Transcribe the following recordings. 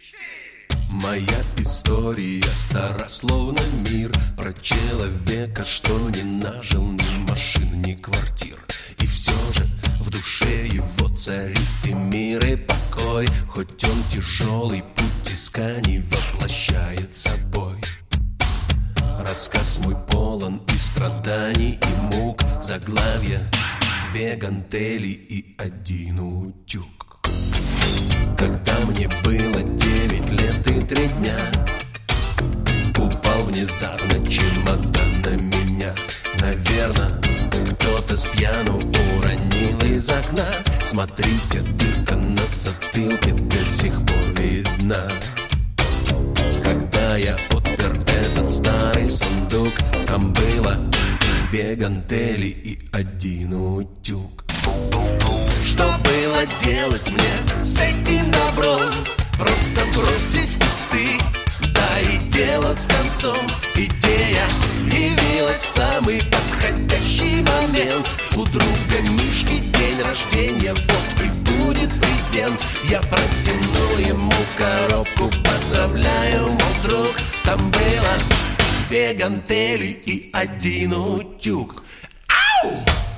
Моя история стара, словно мир, про человека, что не нажил ни машин, ни квартир. И все же в душе его царит и мир, и покой, хоть он тяжелый путь исканий воплощает собой. Рассказ мой полон и страданий, и мук, заглавья: 2 гантели и 1 утюг. Когда мне было 9 лет и 3 дня, упал внезапно чемодан на меня. Наверно, кто-то с пьяну уронил из окна. Смотрите, дырка на затылке до сих пор видна. Когда я отпер этот старый сундук, там было 2 гантели и 1 утюг. Что было делать мне с этим добром? Просто бросить в кусты, да и дело с концом. Идея явилась в самый подходящий момент. У друга Мишки день рождения, вот и будет презент. Я протянул ему коробку: поздравляю, мой друг. Там было 2 гантели и 1 утюг. Ау!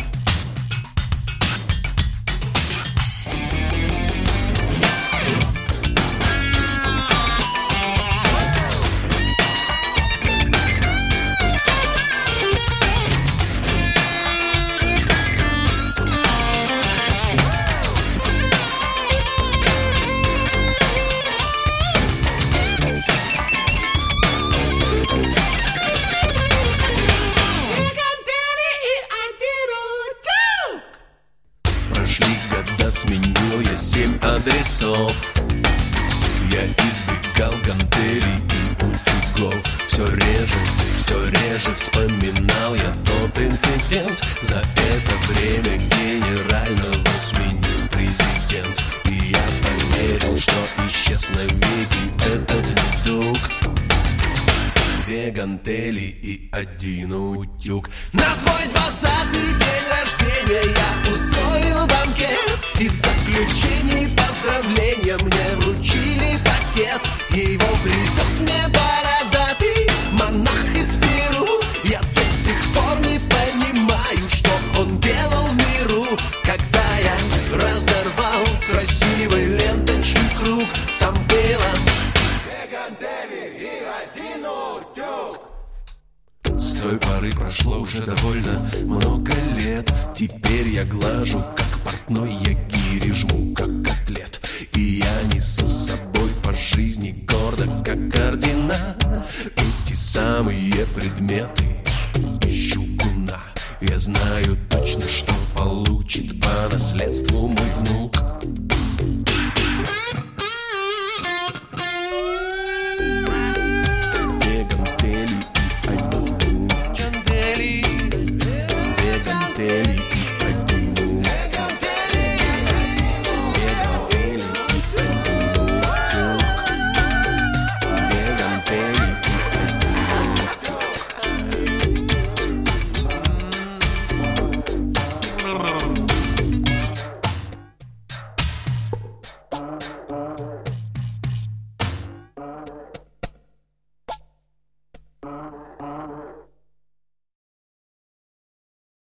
Сменил я 7 адресов. Я избегал гантелей и утюгов. Все реже вспоминал я тот инцидент. За это время генерального сменил президент. И я поверил, что исчез навеки этот недуг. 2 гантели и 1 утюг. На свой 20-й день рождения я устроил банкет. И в заключении поздравления мне вручили пакет. Его привез мне бородатый монах из Перу. Я до сих пор не понимаю, что он делал в миру. Когда я разорвал красивой ленточкой круг, там было 2 гантели и 1 утюг. С той поры прошло уже довольно много лет. Теперь я глажу, как портной, я гири жму, как атлет. И я несу с собой по жизни гордо, как ордена, эти самые предметы из чугуна. Я знаю точно, что получит по наследству мой внук.